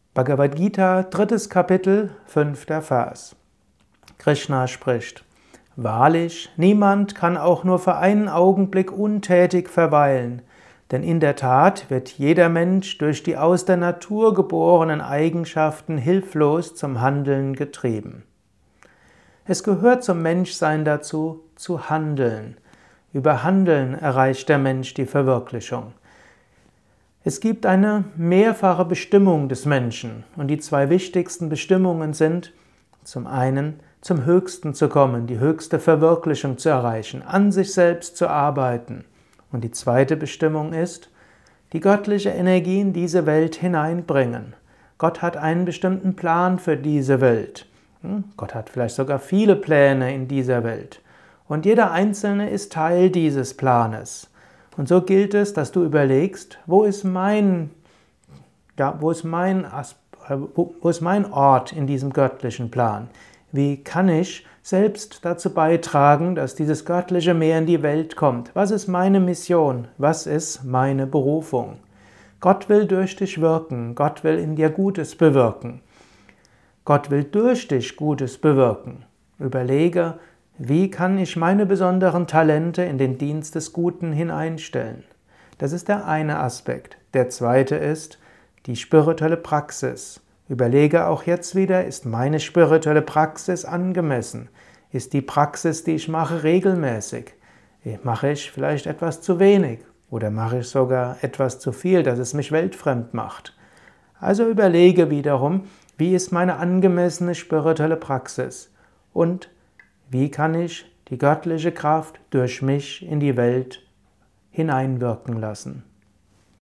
Bhagavad Gita, 3. Kapitel, 5. Vers. Krishna spricht: Wahrlich, niemand kann auch nur für einen Augenblick untätig verweilen, denn in der Tat wird jeder Mensch durch die aus der Natur geborenen Eigenschaften hilflos zum Handeln getrieben. Es gehört zum Menschsein dazu, zu handeln. Über Handeln erreicht der Mensch die Verwirklichung. Es gibt eine mehrfache Bestimmung des Menschen, und die zwei wichtigsten Bestimmungen sind: zum einen zum Höchsten zu kommen, die höchste Verwirklichung zu erreichen, an sich selbst zu arbeiten. Und die zweite Bestimmung ist, die göttliche Energie in diese Welt hineinbringen. Gott hat einen bestimmten Plan für diese Welt. Gott hat vielleicht sogar viele Pläne in dieser Welt. Und jeder Einzelne ist Teil dieses Planes. Und so gilt es, dass du überlegst, wo ist mein Ort in diesem göttlichen Plan? Wie kann ich selbst dazu beitragen, dass dieses göttliche Meer in die Welt kommt? Was ist meine Mission? Was ist meine Berufung? Gott will durch dich wirken. Gott will in dir Gutes bewirken. Gott will durch dich Gutes bewirken. Überlege, wie kann ich meine besonderen Talente in den Dienst des Guten hineinstellen? Das ist der eine Aspekt. Der zweite ist die spirituelle Praxis. Überlege auch jetzt wieder, ist meine spirituelle Praxis angemessen? Ist die Praxis, die ich mache, regelmäßig? Mache ich vielleicht etwas zu wenig? Oder mache ich sogar etwas zu viel, dass es mich weltfremd macht? Also überlege wiederum, wie ist meine angemessene spirituelle Praxis? Und wie kann ich die göttliche Kraft durch mich in die Welt hineinwirken lassen?